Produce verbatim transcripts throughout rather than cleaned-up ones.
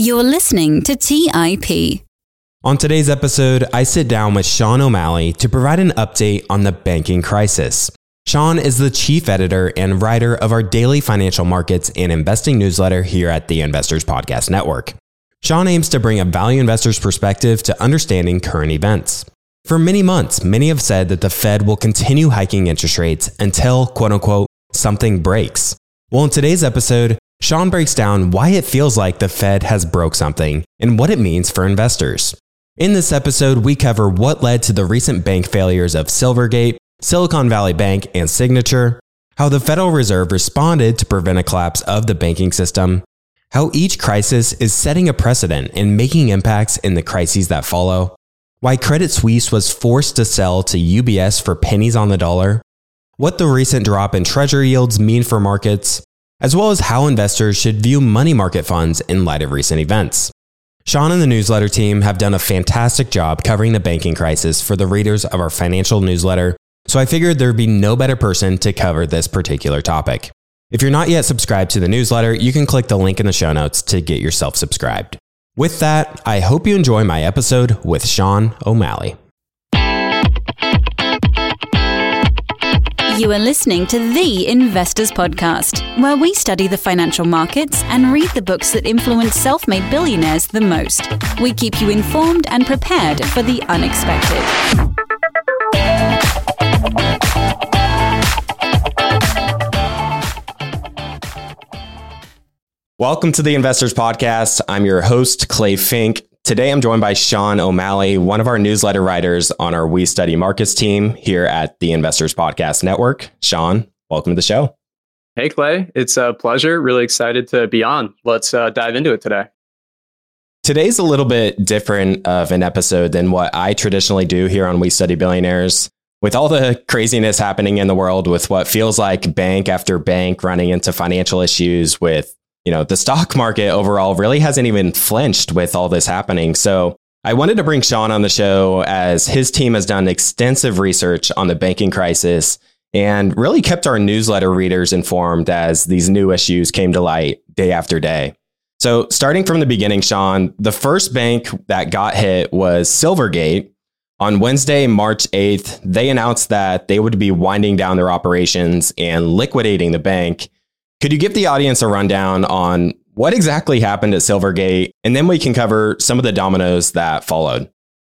You're listening to T I P. On today's episode, I sit down with Sean O'Malley to provide an update on the banking crisis. Sean is the chief editor and writer of our daily financial markets and investing newsletter here at the Investors Podcast Network. Sean aims to bring a value investor's perspective to understanding current events. For many months, many have said that the Fed will continue hiking interest rates until, quote unquote, something breaks. Well, in today's episode, Sean breaks down why it feels like the Fed has broke something and what it means for investors. In this episode, we cover what led to the recent bank failures of Silvergate, Silicon Valley Bank, and Signature, how the Federal Reserve responded to prevent a collapse of the banking system, how each crisis is setting a precedent and making impacts in the crises that follow, why Credit Suisse was forced to sell to U B S for pennies on the dollar, what the recent drop in treasury yields mean for markets, as well as how investors should view money market funds in light of recent events. Sean and the newsletter team have done a fantastic job covering the banking crisis for the readers of our financial newsletter, so I figured there'd be no better person to cover this particular topic. If you're not yet subscribed to the newsletter, you can click the link in the show notes to get yourself subscribed. With that, I hope you enjoy my episode with Sean O'Malley. You are listening to The Investors Podcast, where we study the financial markets and read the books that influence self-made billionaires the most. We keep you informed and prepared for the unexpected. Welcome to the Investors Podcast. I'm your host, Clay Fink. Today, I'm joined by Sean O'Malley, one of our newsletter writers on our We Study Markets team here at the Investors Podcast Network. Sean, welcome to the show. Hey, Clay. It's a pleasure. Really excited to be on. Let's uh, dive into it today. Today's a little bit different of an episode than what I traditionally do here on We Study Billionaires. With all the craziness happening in the world, with what feels like bank after bank running into financial issues, with You know, the stock market overall really hasn't even flinched with all this happening. So I wanted to bring Sean on the show as his team has done extensive research on the banking crisis and really kept our newsletter readers informed as these new issues came to light day after day. So starting from the beginning, Sean, the first bank that got hit was Silvergate. On Wednesday, March eighth, they announced that they would be winding down their operations and liquidating the bank. Could you give the audience a rundown on what exactly happened at Silvergate? And then we can cover some of the dominoes that followed.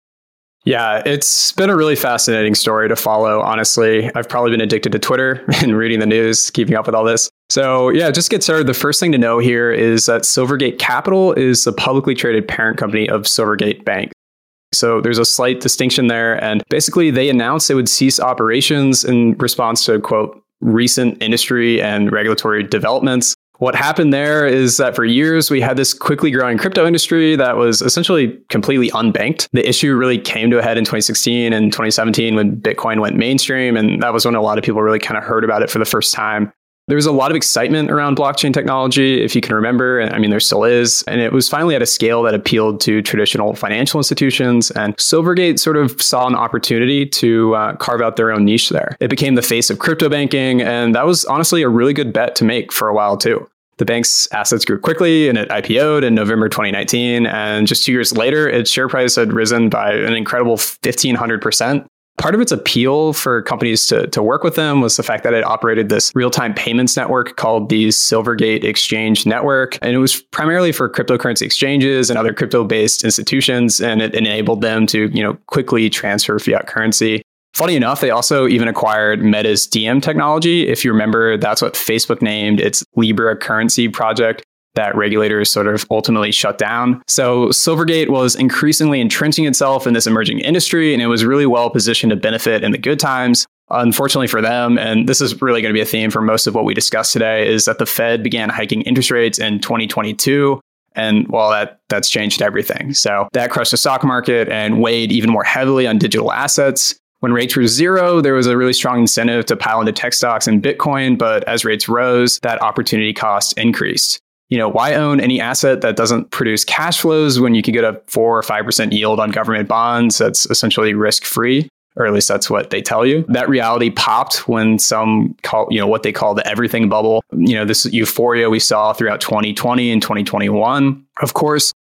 Yeah, it's been a really fascinating story to follow, honestly. I've probably been addicted to Twitter and reading the news, keeping up with all this. So yeah, just get started. The first thing to know here is that Silvergate Capital is the publicly traded parent company of Silvergate Bank. So there's a slight distinction there. And basically, they announced they would cease operations in response to, quote, recent industry and regulatory developments. What happened there is that for years, we had this quickly growing crypto industry that was essentially completely unbanked. The issue really came to a head in twenty sixteen and twenty seventeen when Bitcoin went mainstream. And that was when a lot of people really kind of heard about it for the first time. There was a lot of excitement around blockchain technology, if you can remember. I mean, there still is. And it was finally at a scale that appealed to traditional financial institutions. And Silvergate sort of saw an opportunity to uh, carve out their own niche there. It became the face of crypto banking. And that was honestly a really good bet to make for a while, too. The bank's assets grew quickly and it I P O'd in November twenty nineteen. And just two years later, its share price had risen by an incredible fifteen hundred percent. Part of its appeal for companies to, to work with them was the fact that it operated this real-time payments network called the Silvergate Exchange Network. And it was primarily for cryptocurrency exchanges and other crypto-based institutions. And it enabled them to, you know, quickly transfer fiat currency. Funny enough, they also even acquired Meta's D M technology. If you remember, that's what Facebook named its Libra currency project that regulators sort of ultimately shut down. So Silvergate was increasingly entrenching itself in this emerging industry, and it was really well positioned to benefit in the good times. Unfortunately for them, and this is really going to be a theme for most of what we discuss today, is that the Fed began hiking interest rates in twenty twenty-two. And well, that that's changed everything. So that crushed the stock market and weighed even more heavily on digital assets. When rates were zero, there was a really strong incentive to pile into tech stocks and Bitcoin. But as rates rose, that opportunity cost increased. You know, why own any asset that doesn't produce cash flows when you can get a four or five percent yield on government bonds that's essentially risk-free? Or at least that's what they tell you. That reality popped when some call, you know, what they call the everything bubble, you know, this euphoria we saw throughout twenty twenty and twenty twenty-one. Of course,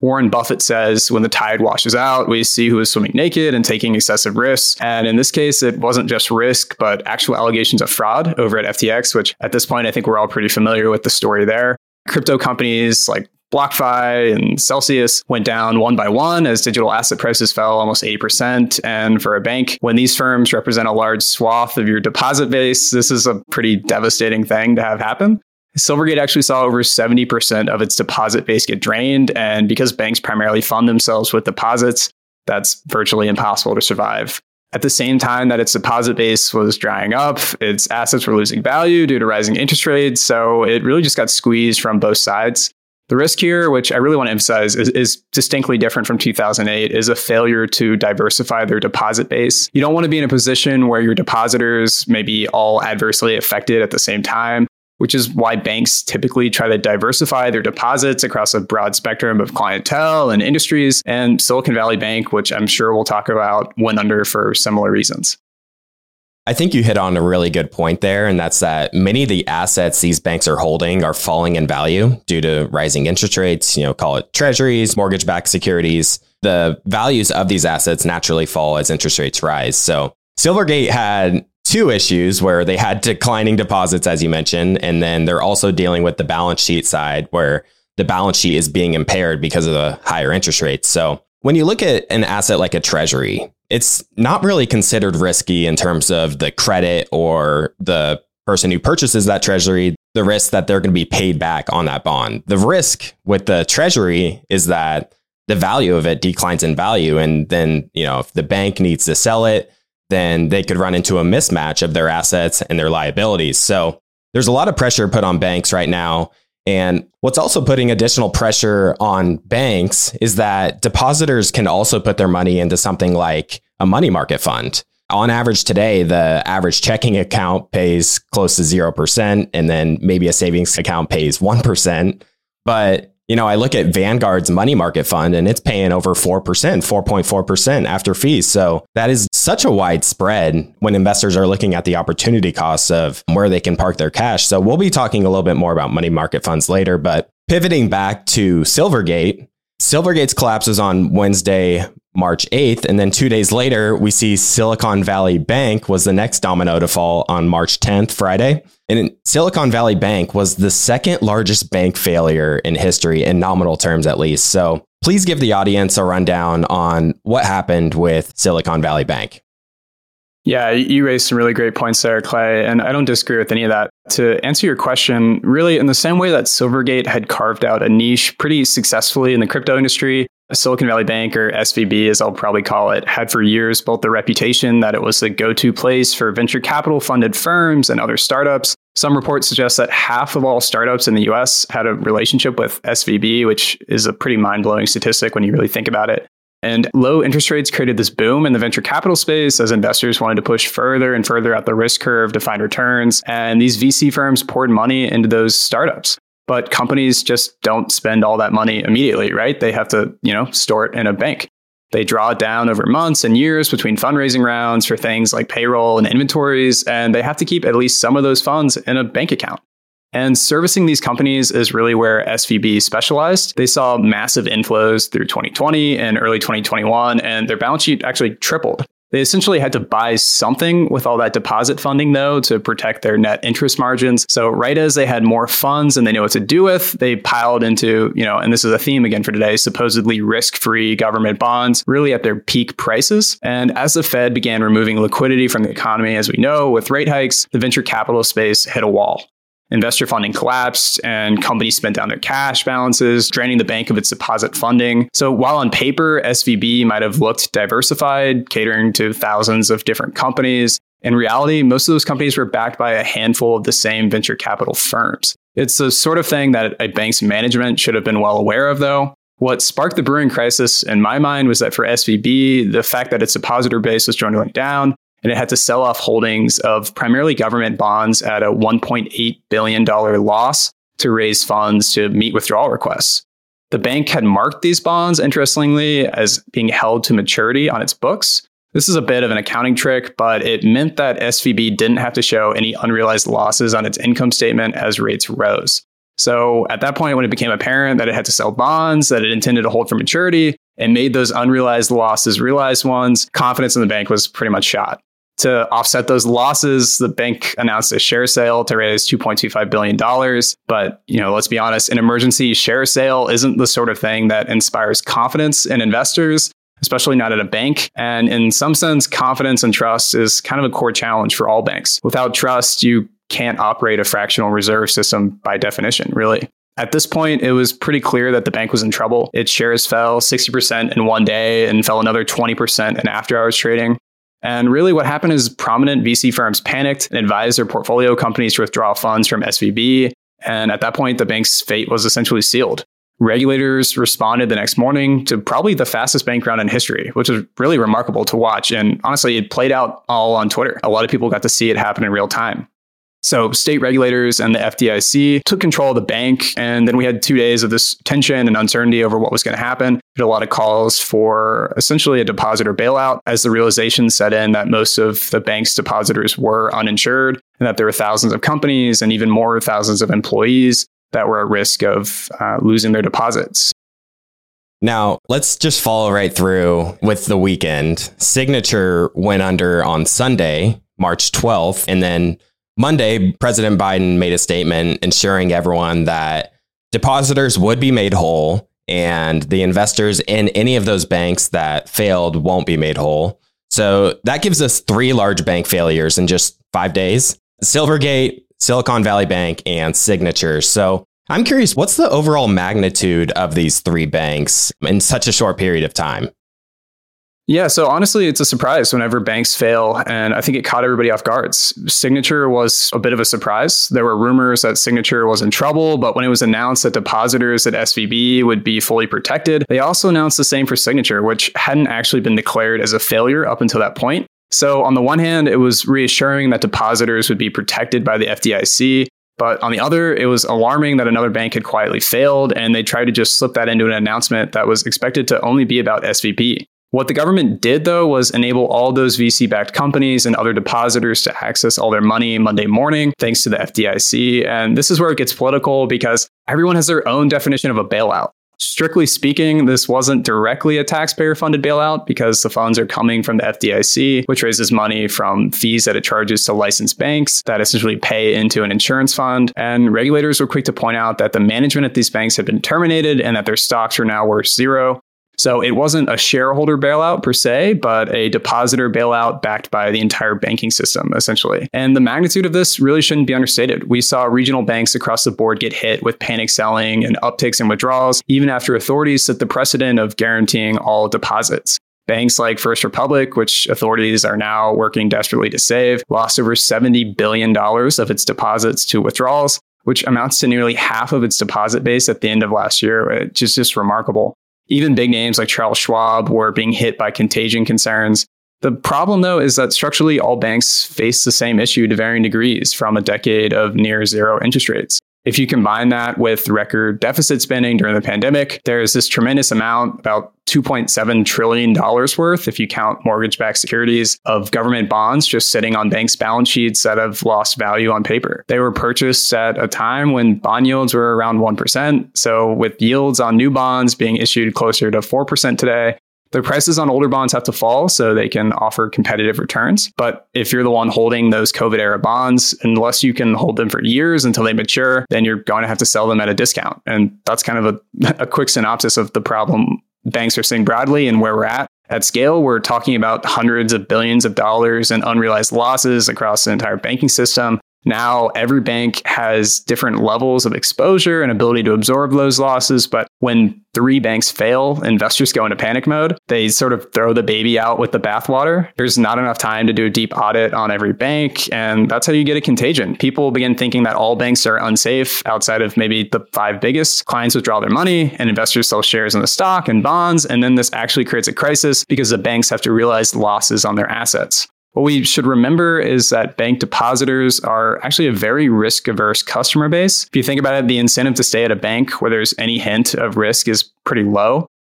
Warren Buffett says, when the tide washes out, we see who is swimming naked and taking excessive risks. And in this case, it wasn't just risk, but actual allegations of fraud over at F T X, which at this point, I think we're all pretty familiar with the story there. Crypto companies like BlockFi and Celsius went down one by one as digital asset prices fell almost eighty percent. And for a bank, when these firms represent a large swath of your deposit base, this is a pretty devastating thing to have happen. Silvergate actually saw over seventy percent of its deposit base get drained. And because banks primarily fund themselves with deposits, that's virtually impossible to survive. At the same time that its deposit base was drying up, its assets were losing value due to rising interest rates. So it really just got squeezed from both sides. The risk here, which I really want to emphasize, is, is distinctly different from two thousand eight, is a failure to diversify their deposit base. You don't want to be in a position where your depositors may be all adversely affected at the same time, which is why banks typically try to diversify their deposits across a broad spectrum of clientele and industries. And Silicon Valley Bank, which I'm sure we'll talk about, went under for similar reasons. I think you hit on a really good point there, and that's that many of the assets these banks are holding are falling in value due to rising interest rates, you know, call it treasuries, mortgage-backed securities. The values of these assets naturally fall as interest rates rise. So Silvergate had two issues where they had declining deposits, as you mentioned, and then they're also dealing with the balance sheet side where the balance sheet is being impaired because of the higher interest rates. So when you look at an asset like a treasury, it's not really considered risky in terms of the credit or the person who purchases that treasury, the risk that they're going to be paid back on that bond. The risk with the treasury is that the value of it declines in value. And then, you know, if the bank needs to sell it, then they could run into a mismatch of their assets and their liabilities. So there's a lot of pressure put on banks right now. And what's also putting additional pressure on banks is that depositors can also put their money into something like a money market fund. On average today, the average checking account pays close to zero percent, and then maybe a savings account pays one percent. But, you know, I look at Vanguard's money market fund and it's paying over four percent, four point four percent after fees. So that is such a wide spread when investors are looking at the opportunity costs of where they can park their cash. So we'll be talking a little bit more about money market funds later, but pivoting back to Silvergate, Silvergate's collapse was on Wednesday, March eighth. And then two days later, we see Silicon Valley Bank was the next domino to fall on March tenth, Friday. And Silicon Valley Bank was the second largest bank failure in history, in nominal terms at least. So please give the audience a rundown on what happened with Silicon Valley Bank. Yeah, you raised some really great points there, Clay, and I don't disagree with any of that. To answer your question, really in the same way that Silvergate had carved out a niche pretty successfully in the crypto industry, Silicon Valley Bank, or S V B as I'll probably call it, had for years built the reputation that it was the go-to place for venture capital funded firms and other startups. Some reports suggest that half of all startups in the U S had a relationship with S V B, which is a pretty mind-blowing statistic when you really think about it. And low interest rates created this boom in the venture capital space as investors wanted to push further and further out the risk curve to find returns. And these V C firms poured money into those startups. But companies just don't spend all that money immediately, right? They have to, you know, store it in a bank. They draw it down over months and years between fundraising rounds for things like payroll and inventories, and they have to keep at least some of those funds in a bank account. And servicing these companies is really where S V B specialized. They saw massive inflows through twenty twenty and early twenty twenty-one, and their balance sheet actually tripled. They essentially had to buy something with all that deposit funding, though, to protect their net interest margins. So right as they had more funds and they knew what to do with, they piled into, you know, and this is a theme again for today, supposedly risk-free government bonds, really at their peak prices. And as the Fed began removing liquidity from the economy, as we know, with rate hikes, the venture capital space hit a wall. Investor funding collapsed and companies spent down their cash balances, draining the bank of its deposit funding. So while on paper, S V B might have looked diversified, catering to thousands of different companies, in reality, most of those companies were backed by a handful of the same venture capital firms. It's the sort of thing that a bank's management should have been well aware of, though. What sparked the brewing crisis, in my mind, was that for S V B, the fact that its depositor base was dwindling down, and it had to sell off holdings of primarily government bonds at a one point eight billion dollars loss to raise funds to meet withdrawal requests. The bank had marked these bonds, interestingly, as being held to maturity on its books. This is a bit of an accounting trick, but it meant that S V B didn't have to show any unrealized losses on its income statement as rates rose. So at that point, when it became apparent that it had to sell bonds that it intended to hold for maturity and made those unrealized losses realized ones, confidence in the bank was pretty much shot. To offset those losses, the bank announced a share sale to raise two point two five billion dollars. But, you know, let's be honest, an emergency share sale isn't the sort of thing that inspires confidence in investors, especially not at a bank. And in some sense, confidence and trust is kind of a core challenge for all banks. Without trust, you can't operate a fractional reserve system by definition, really. At this point, it was pretty clear that the bank was in trouble. Its shares fell sixty percent in one day and fell another twenty percent in after-hours trading. And really what happened is prominent V C firms panicked and advised their portfolio companies to withdraw funds from S V B. And at that point, the bank's fate was essentially sealed. Regulators responded the next morning to probably the fastest bank run in history, which was really remarkable to watch. And honestly, it played out all on Twitter. A lot of people got to see it happen in real time. So state regulators and the F D I C took control of the bank. And then we had two days of this tension and uncertainty over what was going to happen. We had a lot of calls for essentially a depositor bailout as the realization set in that most of the bank's depositors were uninsured and that there were thousands of companies and even more thousands of employees that were at risk of uh, losing their deposits. Now, let's just follow right through with the weekend. Signature went under on Sunday, March twelfth, and then Monday, President Biden made a statement ensuring everyone that depositors would be made whole and the investors in any of those banks that failed won't be made whole. So that gives us three large bank failures in just five days: Silvergate, Silicon Valley Bank, and Signature. So I'm curious, what's the overall magnitude of these three banks in such a short period of time? Yeah, so honestly, it's a surprise whenever banks fail, and I think it caught everybody off guard. Signature was a bit of a surprise. There were rumors that Signature was in trouble, but when it was announced that depositors at S V B would be fully protected, they also announced the same for Signature, which hadn't actually been declared as a failure up until that point. So on the one hand, it was reassuring that depositors would be protected by the F D I C. But on the other, it was alarming that another bank had quietly failed, and they tried to just slip that into an announcement that was expected to only be about S V B. What the government did, though, was enable all those V C-backed companies and other depositors to access all their money Monday morning, thanks to the F D I C. And this is where it gets political because everyone has their own definition of a bailout. Strictly speaking, this wasn't directly a taxpayer-funded bailout because the funds are coming from the F D I C, which raises money from fees that it charges to licensed banks that essentially pay into an insurance fund. And regulators were quick to point out that the management at these banks had been terminated and that their stocks are now worth zero. So it wasn't a shareholder bailout per se, but a depositor bailout backed by the entire banking system, essentially. And the magnitude of this really shouldn't be understated. We saw regional banks across the board get hit with panic selling and upticks in withdrawals, even after authorities set the precedent of guaranteeing all deposits. Banks like First Republic, which authorities are now working desperately to save, lost over seventy billion dollars of its deposits to withdrawals, which amounts to nearly half of its deposit base at the end of last year, which is just remarkable. Even big names like Charles Schwab were being hit by contagion concerns. The problem, though, is that structurally all banks face the same issue to varying degrees from a decade of near zero interest rates. If you combine that with record deficit spending during the pandemic, there's this tremendous amount, about two point seven trillion dollars worth, if you count mortgage-backed securities, of government bonds just sitting on banks' balance sheets that have lost value on paper. They were purchased at a time when bond yields were around one percent. So with yields on new bonds being issued closer to four percent today, the prices on older bonds have to fall so they can offer competitive returns. But if you're the one holding those COVID-era bonds, unless you can hold them for years until they mature, then you're going to have to sell them at a discount. And that's kind of a, a quick synopsis of the problem banks are seeing broadly and where we're at. At scale, we're talking about hundreds of billions of dollars in unrealized losses across the entire banking system. Now, every bank has different levels of exposure and ability to absorb those losses. But when three banks fail, investors go into panic mode. They sort of throw the baby out with the bathwater. There's not enough time to do a deep audit on every bank. And that's how you get a contagion. People begin thinking that all banks are unsafe outside of maybe the five biggest. Clients withdraw their money and investors sell shares in the stock and bonds. And then this actually creates a crisis because the banks have to realize losses on their assets. What we should remember is that bank depositors are actually a very risk-averse customer base. If you think about it, the incentive to stay at a bank where there's any hint of risk is pretty low.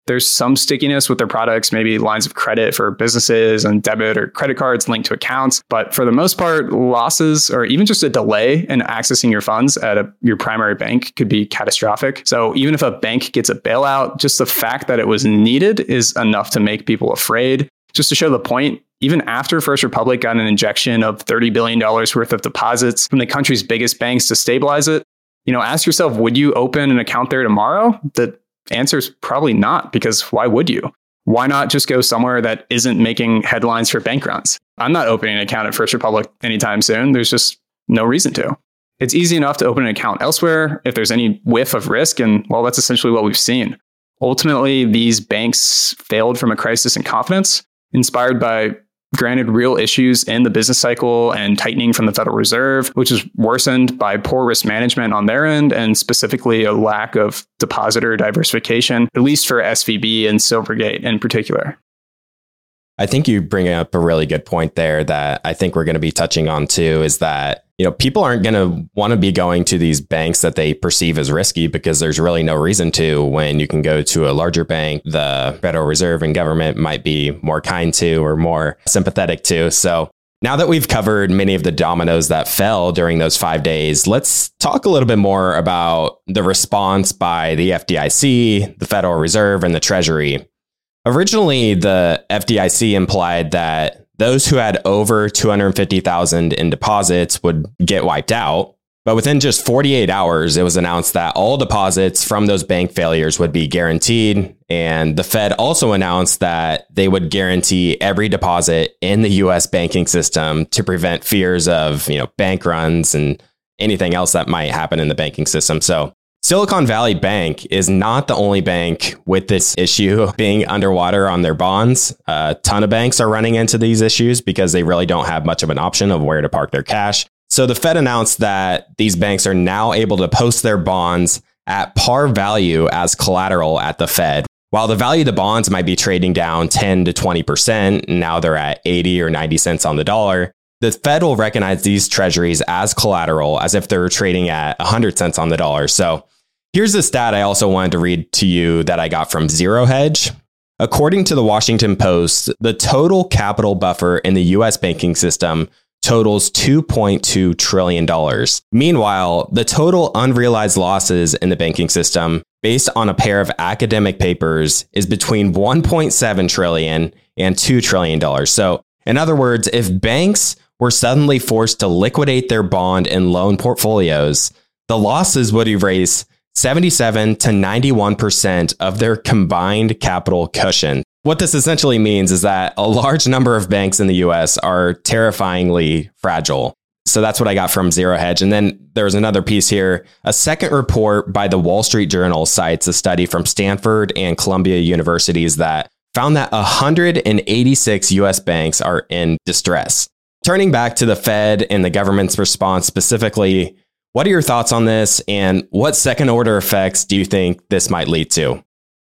There's some stickiness with their products, maybe lines of credit for businesses and debit or credit cards linked to accounts. But for the most part, losses or even just a delay in accessing your funds at a, your primary bank could be catastrophic. So even if a bank gets a bailout, just the fact that it was needed is enough to make people afraid. Just to show the point, even after First Republic got an injection of thirty billion dollars worth of deposits from the country's biggest banks to stabilize it, you know, ask yourself, would you open an account there tomorrow? The answer is probably not, because why would you? Why not just go somewhere that isn't making headlines for bank runs? I'm not opening an account at First Republic anytime soon. There's just no reason to. It's easy enough to open an account elsewhere if there's any whiff of risk. And well, that's essentially what we've seen. Ultimately, these banks failed from a crisis in confidence, inspired by, granted, real issues in the business cycle and tightening from the Federal Reserve, which is worsened by poor risk management on their end, and specifically a lack of depositor diversification, at least for S V B and Silvergate in particular. I think you bring up a really good point there that I think we're going to be touching on too, is that, you know, people aren't going to want to be going to these banks that they perceive as risky, because there's really no reason to. When you can go to a larger bank, the Federal Reserve and government might be more kind to or more sympathetic to. So now that we've covered many of the dominoes that fell during those five days, let's talk a little bit more about the response by the F D I C, the Federal Reserve, and the Treasury. Originally, the F D I C implied that those who had over two hundred fifty thousand in deposits would get wiped out. But within just forty-eight hours, it was announced that all deposits from those bank failures would be guaranteed. And the Fed also announced that they would guarantee every deposit in the U S banking system to prevent fears of, you know, bank runs and anything else that might happen in the banking system. So Silicon Valley Bank is not the only bank with this issue being underwater on their bonds. A ton of banks are running into these issues because they really don't have much of an option of where to park their cash. So the Fed announced that these banks are now able to post their bonds at par value as collateral at the Fed. While the value of the bonds might be trading down ten to twenty percent, and now they're at eighty or ninety cents on the dollar, the Fed will recognize these treasuries as collateral as if they're trading at one hundred cents on the dollar. So here's a stat I also wanted to read to you that I got from Zero Hedge. According to the Washington Post, the total capital buffer in the U S banking system totals two point two trillion dollars. Meanwhile, the total unrealized losses in the banking system, based on a pair of academic papers, is between one point seven trillion dollars and two trillion dollars. So in other words, if banks were suddenly forced to liquidate their bond and loan portfolios, the losses would erase seventy-seven to ninety-one percent of their combined capital cushion. What this essentially means is that a large number of banks in the U S are terrifyingly fragile. So that's what I got from Zero Hedge. And then there's another piece here. A second report by the Wall Street Journal cites a study from Stanford and Columbia universities that found that one hundred eighty-six U S banks are in distress. Turning back to the Fed and the government's response specifically, what are your thoughts on this, and what second order effects do you think this might lead to?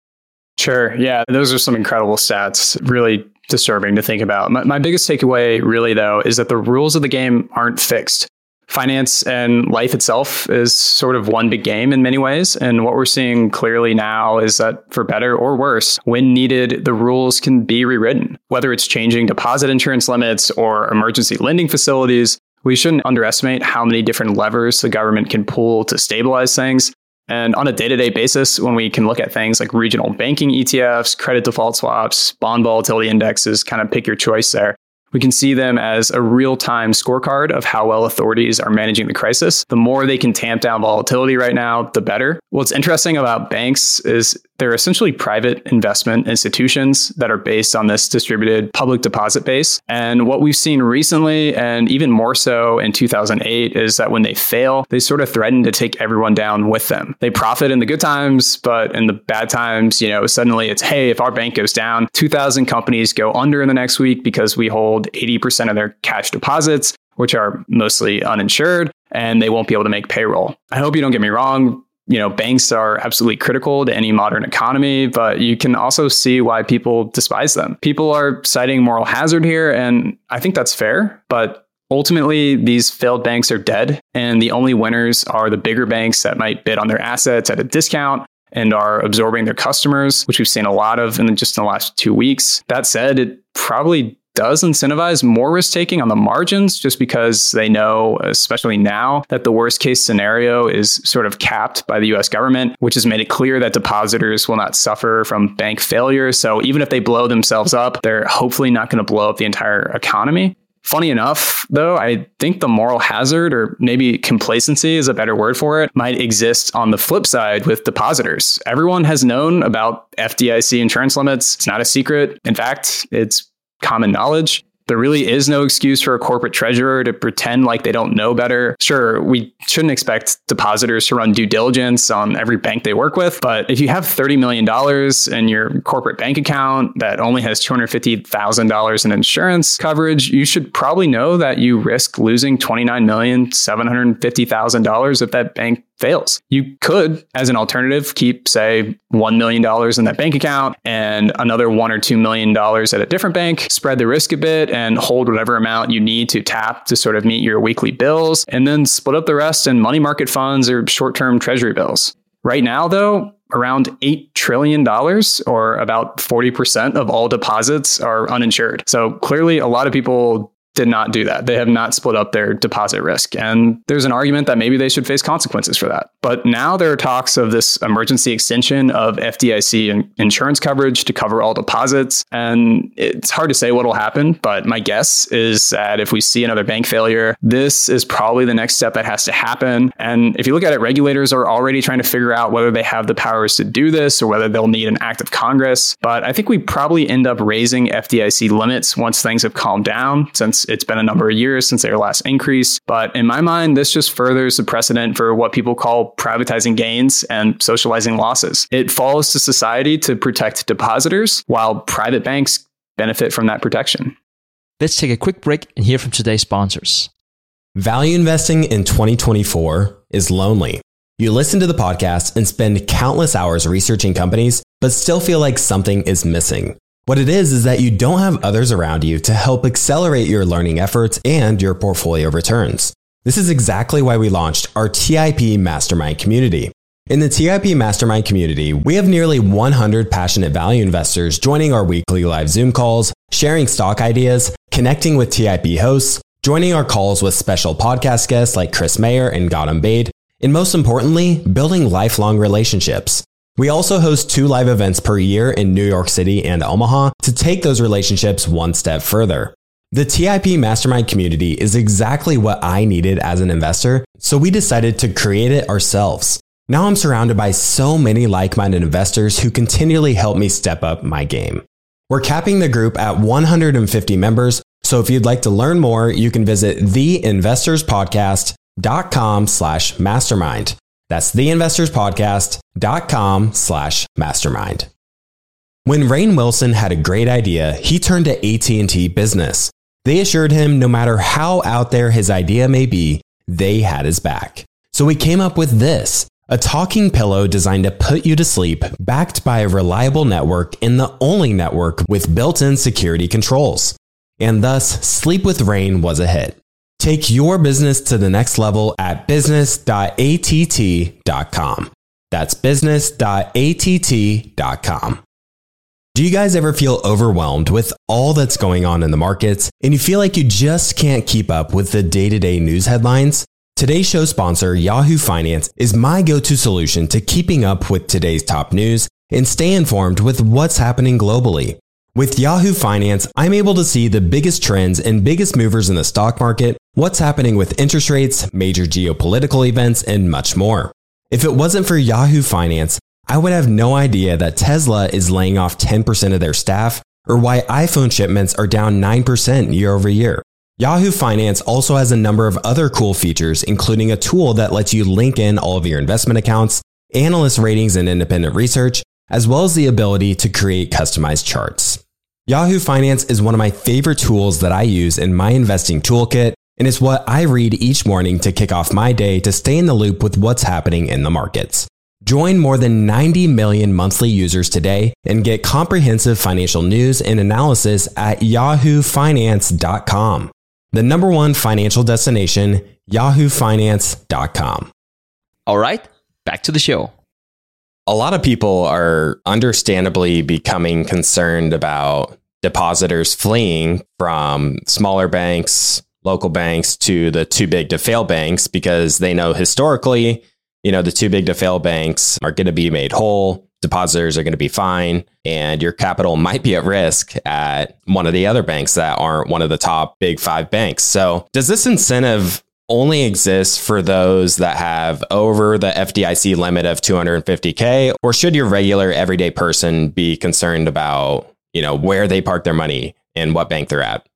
Sure. Yeah, those are some incredible stats. Really disturbing to think about. My, my biggest takeaway really, though, is that the rules of the game aren't fixed. Finance and life itself is sort of one big game in many ways. And what we're seeing clearly now is that for better or worse, when needed, the rules can be rewritten. Whether it's changing deposit insurance limits or emergency lending facilities, we shouldn't underestimate how many different levers the government can pull to stabilize things. And on a day-to-day basis, when we can look at things like regional banking E T Fs, credit default swaps, bond volatility indexes, kind of pick your choice there, we can see them as a real-time scorecard of how well authorities are managing the crisis. The more they can tamp down volatility right now, the better. What's interesting about banks is they're essentially private investment institutions that are based on this distributed public deposit base. And what we've seen recently, and even more so in two thousand eight, is that when they fail, they sort of threaten to take everyone down with them. They profit in the good times, but in the bad times, you know, suddenly it's, hey, if our bank goes down, two thousand companies go under in the next week because we hold eighty percent of their cash deposits, which are mostly uninsured, and they won't be able to make payroll. I hope you don't get me wrong. You know, banks are absolutely critical to any modern economy, but you can also see why people despise them. People are citing moral hazard here, and I think that's fair, but ultimately, these failed banks are dead, and the only winners are the bigger banks that might bid on their assets at a discount and are absorbing their customers, which we've seen a lot of in just in the last two weeks. That said, it probably does incentivize more risk taking on the margins just because they know, especially now, that the worst case scenario is sort of capped by the U S government, which has made it clear that depositors will not suffer from bank failure. So even if they blow themselves up, they're hopefully not going to blow up the entire economy. Funny enough, though, I think the moral hazard, or maybe complacency is a better word for it, might exist on the flip side with depositors. Everyone has known about F D I C insurance limits. It's not a secret. In fact, it's common knowledge. There really is no excuse for a corporate treasurer to pretend like they don't know better. Sure, we shouldn't expect depositors to run due diligence on every bank they work with, but if you have thirty million dollars in your corporate bank account that only has two hundred fifty thousand dollars in insurance coverage, you should probably know that you risk losing twenty-nine million seven hundred fifty thousand dollars if that bank fails. You could, as an alternative, keep, say, one million dollars in that bank account and another one or two million dollars at a different bank, spread the risk a bit and hold whatever amount you need to tap to sort of meet your weekly bills, and then split up the rest in money market funds or short-term treasury bills. Right now, though, around eight trillion dollars, or about forty percent of all deposits, are uninsured. So clearly, a lot of people did not do that. They have not split up their deposit risk. And there's an argument that maybe they should face consequences for that. But now there are talks of this emergency extension of F D I C in- insurance coverage to cover all deposits. And it's hard to say what will happen, but my guess is that if we see another bank failure, this is probably the next step that has to happen. And if you look at it, regulators are already trying to figure out whether they have the powers to do this or whether they'll need an act of Congress. But I think we probably end up raising F D I C limits once things have calmed down, since it's been a number of years since their last increase. But in my mind, this just furthers the precedent for what people call privatizing gains and socializing losses. It falls to society to protect depositors, while private banks benefit from that protection. Let's take a quick break and hear from today's sponsors. Value investing in twenty twenty-four is lonely. You listen to the podcast and spend countless hours researching companies, but still feel like something is missing. What it is is that you don't have others around you to help accelerate your learning efforts and your portfolio returns. This is exactly why we launched our T I P Mastermind community. In the T I P Mastermind community, we have nearly one hundred passionate value investors joining our weekly live Zoom calls, sharing stock ideas, connecting with T I P hosts, joining our calls with special podcast guests like Chris Mayer and Gautam Baid, and most importantly, building lifelong relationships. We also host two live events per year in New York City and Omaha to take those relationships one step further. The T I P Mastermind community is exactly what I needed as an investor, so we decided to create it ourselves. Now I'm surrounded by so many like-minded investors who continually help me step up my game. We're capping the group at one hundred fifty members, so if you'd like to learn more, you can visit theinvestorspodcast.com slash mastermind. That's theinvestorspodcast.com slash mastermind. When Rainn Wilson had a great idea, he turned to A T and T Business. They assured him no matter how out there his idea may be, they had his back. So we came up with this, a talking pillow designed to put you to sleep, backed by a reliable network and the only network with built-in security controls. And thus, Sleep with Rainn was a hit. Take your business to the next level at business dot A T T dot com. That's business dot A T T dot com. Do you guys ever feel overwhelmed with all that's going on in the markets and you feel like you just can't keep up with the day-to-day news headlines? Today's show sponsor, Yahoo Finance, is my go-to solution to keeping up with today's top news and stay informed with what's happening globally. With Yahoo Finance, I'm able to see the biggest trends and biggest movers in the stock market, what's happening with interest rates, major geopolitical events, and much more. If it wasn't for Yahoo Finance, I would have no idea that Tesla is laying off ten percent of their staff, or why iPhone shipments are down nine percent year over year. Yahoo Finance also has a number of other cool features, including a tool that lets you link in all of your investment accounts, analyst ratings and independent research, as well as the ability to create customized charts. Yahoo Finance is one of my favorite tools that I use in my investing toolkit, and it's what I read each morning to kick off my day to stay in the loop with what's happening in the markets. Join more than ninety million monthly users today and get comprehensive financial news and analysis at yahoo finance dot com. The number one financial destination, yahoo finance dot com. All right, back to the show. A lot of people are understandably becoming concerned about depositors fleeing from smaller banks, local banks to the too big to fail banks, because they know historically, you know, the too big to fail banks are going to be made whole. Depositors are going to be fine, and your capital might be at risk at one of the other banks that aren't one of the top big five banks. So does this incentive only exists for those that have over the F D I C limit of two hundred fifty K, or should your regular everyday person be concerned about, you know, where they park their money and what bank they're at?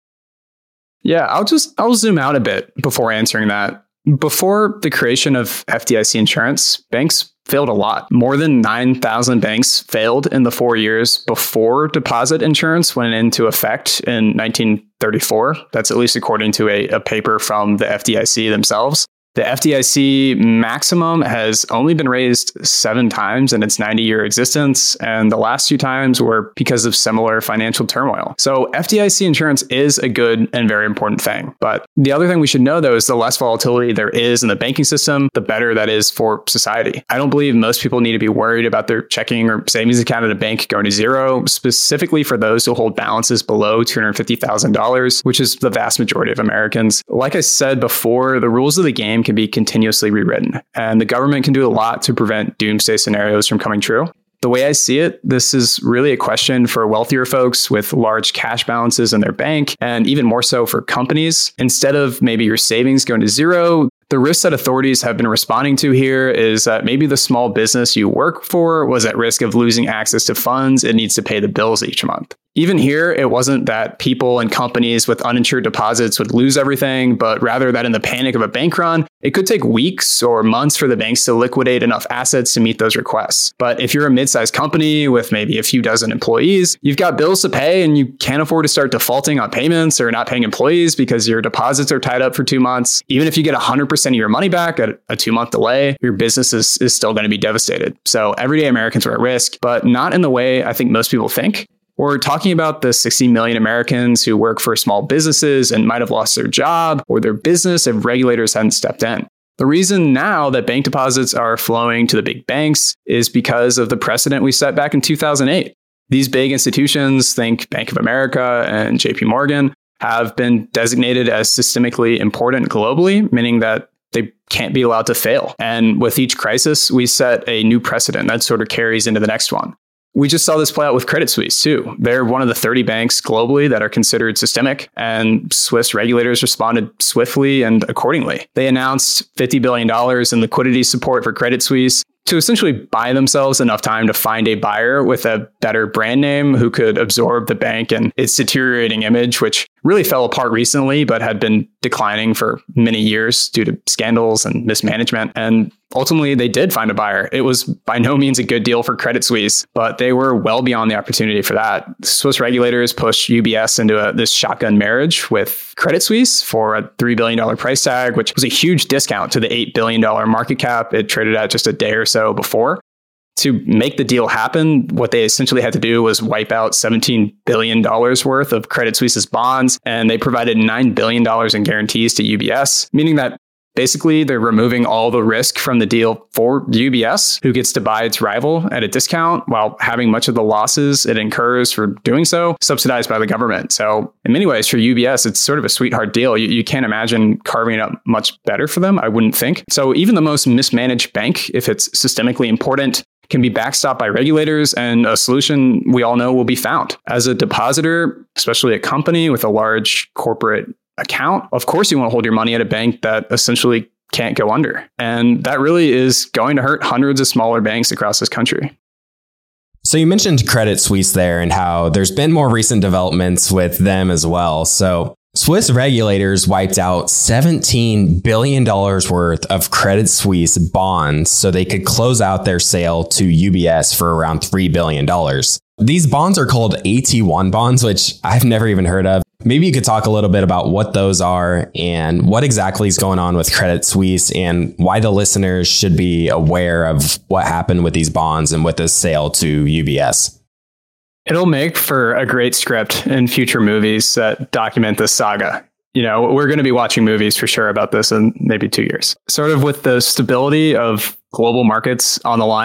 Yeah, I'll just, I'll zoom out a bit before answering that. Before the creation of F D I C insurance, banks failed a lot. More than nine thousand banks failed in the four years before deposit insurance went into effect in nineteen thirty-four. That's at least according to a, a paper from the F D I C themselves. The F D I C maximum has only been raised seven times in its ninety-year existence, and the last two times were because of similar financial turmoil. So F D I C insurance is a good and very important thing. But the other thing we should know, though, is the less volatility there is in the banking system, the better that is for society. I don't believe most people need to be worried about their checking or savings account at a bank going to zero, specifically for those who hold balances below two hundred fifty thousand dollars, which is the vast majority of Americans. Like I said before, the rules of the game can be continuously rewritten, and the government can do a lot to prevent doomsday scenarios from coming true. The way I see it, this is really a question for wealthier folks with large cash balances in their bank, and even more so for companies. Instead of maybe your savings going to zero, the risk that authorities have been responding to here is that maybe the small business you work for was at risk of losing access to funds it needs to pay the bills each month. Even here, it wasn't that people and companies with uninsured deposits would lose everything, but rather that in the panic of a bank run, it could take weeks or months for the banks to liquidate enough assets to meet those requests. But if you're a mid-sized company with maybe a few dozen employees, you've got bills to pay and you can't afford to start defaulting on payments or not paying employees because your deposits are tied up for two months. Even if you get one hundred percent of your money back at a two-month delay, your business is, is still going to be devastated. So everyday Americans are at risk, but not in the way I think most people think. We're talking about the sixty million Americans who work for small businesses and might have lost their job or their business if regulators hadn't stepped in. The reason now that bank deposits are flowing to the big banks is because of the precedent we set back in two thousand eight. These big institutions, think Bank of America and J P Morgan, have been designated as systemically important globally, meaning that they can't be allowed to fail. And with each crisis, we set a new precedent that sort of carries into the next one. We just saw this play out with Credit Suisse, too. They're one of the thirty banks globally that are considered systemic, and Swiss regulators responded swiftly and accordingly. They announced fifty billion dollars in liquidity support for Credit Suisse to essentially buy themselves enough time to find a buyer with a better brand name who could absorb the bank and its deteriorating image, which really fell apart recently, but had been declining for many years due to scandals and mismanagement. And ultimately, they did find a buyer. It was by no means a good deal for Credit Suisse, but they were well beyond the opportunity for that. Swiss regulators pushed U B S into a, this shotgun marriage with Credit Suisse for a three billion dollars price tag, which was a huge discount to the eight billion dollars market cap it traded at just a day or so before. To make the deal happen, what they essentially had to do was wipe out seventeen billion dollars worth of Credit Suisse's bonds, and they provided nine billion dollars in guarantees to U B S, meaning that basically they're removing all the risk from the deal for U B S, who gets to buy its rival at a discount while having much of the losses it incurs for doing so subsidized by the government. So in many ways, for U B S, it's sort of a sweetheart deal. You, you can't imagine carving it up much better for them, I wouldn't think. So even the most mismanaged bank, if it's systemically important, can be backstopped by regulators, and a solution we all know will be found. As a depositor, especially a company with a large corporate account, of course you want to hold your money at a bank that essentially can't go under. And that really is going to hurt hundreds of smaller banks across this country. So you mentioned Credit Suisse there and how there's been more recent developments with them as well. So Swiss regulators wiped out seventeen billion dollars worth of Credit Suisse bonds so they could close out their sale to U B S for around three billion dollars. These bonds are called A T one bonds, which I've never even heard of. Maybe you could talk a little bit about what those are and what exactly is going on with Credit Suisse and why the listeners should be aware of what happened with these bonds and with this sale to U B S. It'll make for a great script in future movies that document this saga. You know, we're going to be watching movies for sure about this in maybe two years. Sort of with the stability of global markets on the line,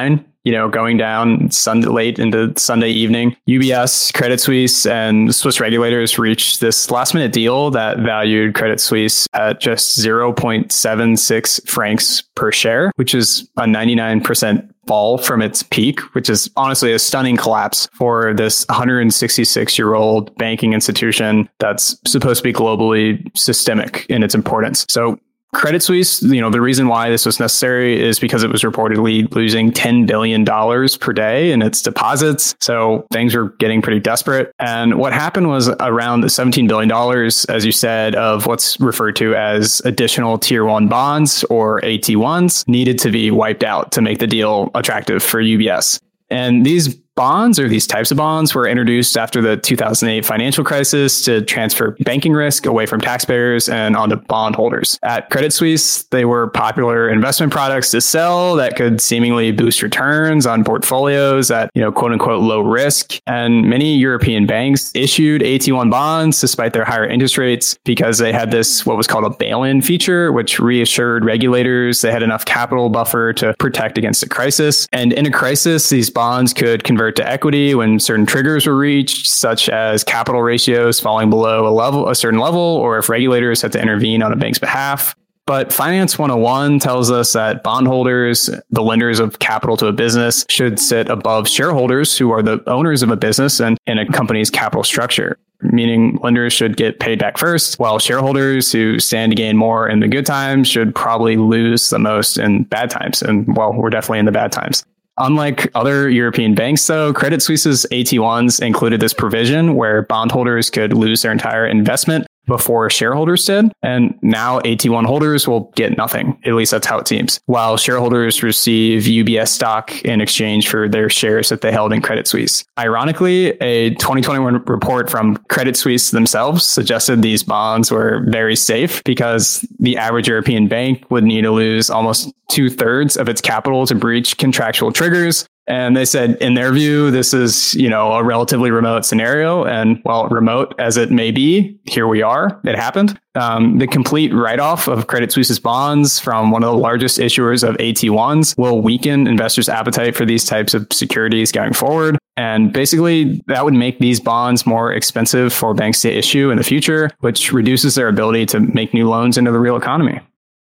you know, going down Sunday late into Sunday evening, U B S, Credit Suisse, and Swiss regulators reached this last minute deal that valued Credit Suisse at just zero point seven six francs per share, which is a ninety-nine percent fall from its peak, which is honestly a stunning collapse for this one hundred sixty-six year old banking institution that's supposed to be globally systemic in its importance. So Credit Suisse, you know, the reason why this was necessary is because it was reportedly losing ten billion dollars per day in its deposits. So things were getting pretty desperate. And what happened was around seventeen billion dollars, as you said, of what's referred to as additional tier one bonds or A T ones needed to be wiped out to make the deal attractive for U B S. And these bonds, or these types of bonds, were introduced after the two thousand eight financial crisis to transfer banking risk away from taxpayers and onto bondholders. At Credit Suisse, they were popular investment products to sell that could seemingly boost returns on portfolios at, you know, quote unquote, low risk. And many European banks issued A T one bonds despite their higher interest rates because they had this, what was called a bail-in feature, which reassured regulators they had enough capital buffer to protect against a crisis. And in a crisis, these bonds could convert to equity when certain triggers were reached, such as capital ratios falling below a level, a certain level, or if regulators had to intervene on a bank's behalf. But Finance one oh one tells us that bondholders, the lenders of capital to a business, should sit above shareholders who are the owners of a business and in a company's capital structure. Meaning lenders should get paid back first, while shareholders who stand to gain more in the good times should probably lose the most in bad times. And well, we're definitely in the bad times. Unlike other European banks, though, Credit Suisse's A T ones included this provision where bondholders could lose their entire investment before shareholders did. And now A T one holders will get nothing. At least that's how it seems. While shareholders receive U B S stock in exchange for their shares that they held in Credit Suisse. Ironically, a twenty twenty-one report from Credit Suisse themselves suggested these bonds were very safe because the average European bank would need to lose almost two thirds of its capital to breach contractual triggers. And they said, in their view, this is, you know, a relatively remote scenario. And well, remote as it may be, here we are. It happened. Um, the complete write-off of Credit Suisse's bonds from one of the largest issuers of A T ones will weaken investors' appetite for these types of securities going forward. And basically, that would make these bonds more expensive for banks to issue in the future, which reduces their ability to make new loans into the real economy.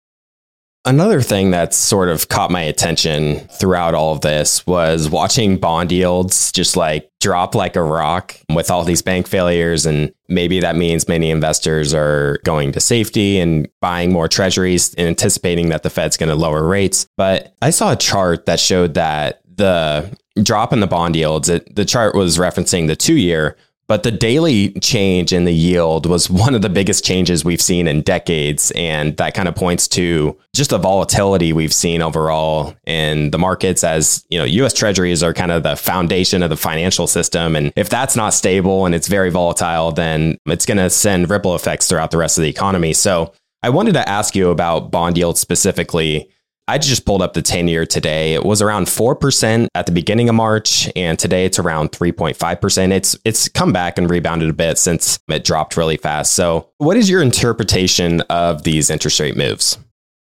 Another thing that sort of caught my attention throughout all of this was watching bond yields just like drop like a rock with all these bank failures. And maybe that means many investors are going to safety and buying more treasuries and anticipating that the Fed's going to lower rates. But I saw a chart that showed that the drop in the bond yields, it, the chart was referencing the two year. But the daily change in the yield was one of the biggest changes we've seen in decades. And that kind of points to just the volatility we've seen overall in the markets, as, you know, U S Treasuries are kind of the foundation of the financial system. And if that's not stable and it's very volatile, then it's going to send ripple effects throughout the rest of the economy. So I wanted to ask you about bond yields specifically. I just pulled up the ten year today. It was around four percent at the beginning of March, and today it's around three point five percent. It's it's come back and rebounded a bit since it dropped really fast. So what is your interpretation of these interest rate moves?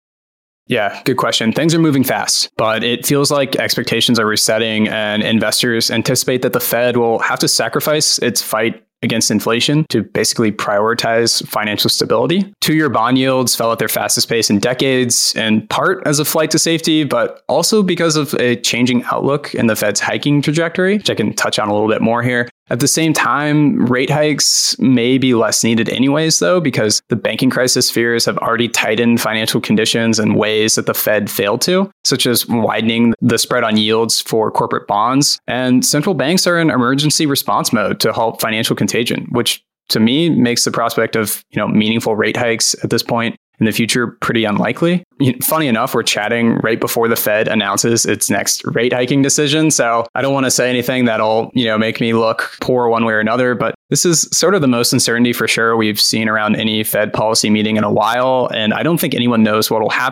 Yeah, good question. Things are moving fast, but it feels like expectations are resetting and investors anticipate that the Fed will have to sacrifice its fight against inflation to basically prioritize financial stability. Two-year bond yields fell at their fastest pace in decades, in part as a flight to safety, but also because of a changing outlook in the Fed's hiking trajectory, which I can touch on a little bit more here. At the same time, rate hikes may be less needed anyways, though, because the banking crisis fears have already tightened financial conditions in ways that the Fed failed to, such as widening the spread on yields for corporate bonds. And central banks are in emergency response mode to halt financial contagion, which to me makes the prospect of, you know, meaningful rate hikes at this point in the future pretty unlikely. You know, funny enough, we're chatting right before the Fed announces its next rate hiking decision. So I don't want to say anything that'll, you know, make me look poor one way or another, but this is sort of the most uncertainty for sure we've seen around any Fed policy meeting in a while. And I don't think anyone knows what will happen.